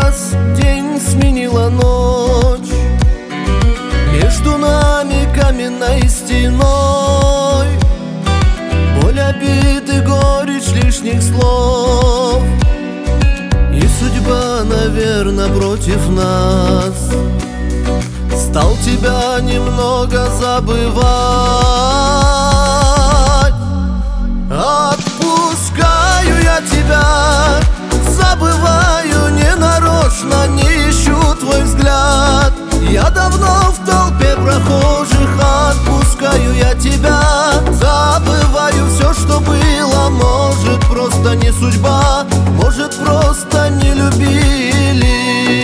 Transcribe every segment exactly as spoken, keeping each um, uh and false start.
раз день сменила ночь, между нами каменной стеной. Боль обиды, горечь лишних слов, и судьба, наверно, против нас. Стал тебя немного забывать. Отпускаю я тебя, забываю ненарочно, не ищу твой взгляд. Я давно в толпе прохожих. Отпускаю я тебя, забываю все, что было. Может, просто не судьба, может, просто не любили.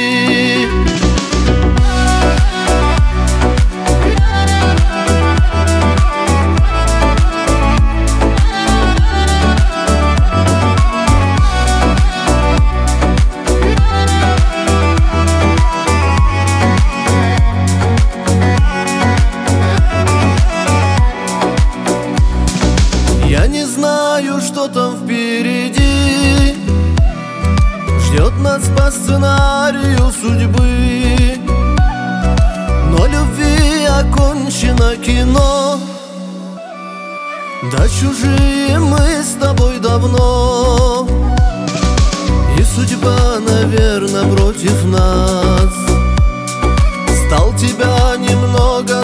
Я не знаю, что там впереди, ждет нас по сценарию судьбы. Но любви окончено кино, да чужие мы с тобой давно. И судьба, наверно, против нас. Стал тебя немного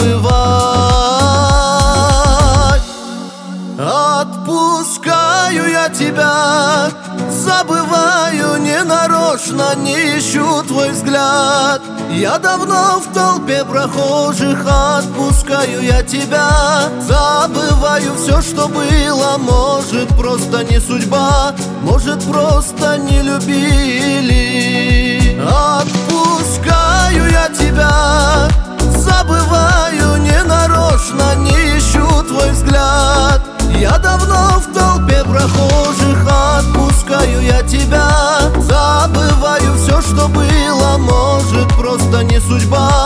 забывать. Отпускаю я тебя, забываю ненарочно, не ищу твой взгляд. Я давно в толпе прохожих. Отпускаю я тебя, забываю все, что было. Может, просто не судьба, может, просто не любили. Отпускаю я тебя, забываю ненарочно, не ищу твой взгляд. Я давно в толпе прохожих. Отпускаю я тебя, забываю все, что было. Может, просто не судьба,